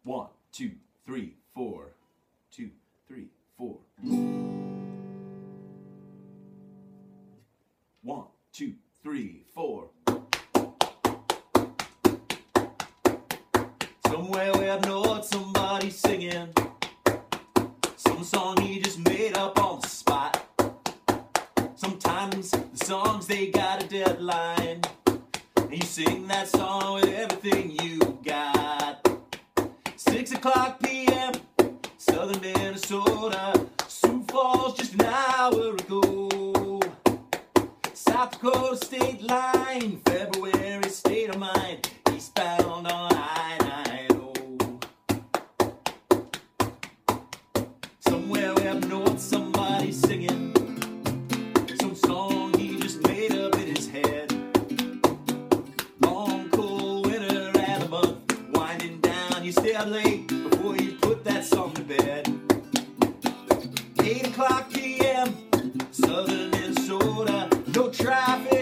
1, 2, 3, 4. 2, 3, 4. 1, 2, 3, 4. Somewhere we have heard somebody singing some song he just made up on the spot. Sometimes the songs, they got a deadline, and you sing that song with everything you got. 6 o'clock p.m., southern Minnesota. Sioux Falls just an hour ago. South Dakota state line, February state of mind, eastbound on I-90. Somewhere we have north, somebody singing some song he just made up in his head. Long cold winter and a month winding down, you stay up late before you put that song to bed. 8 o'clock p.m., southern Minnesota, no traffic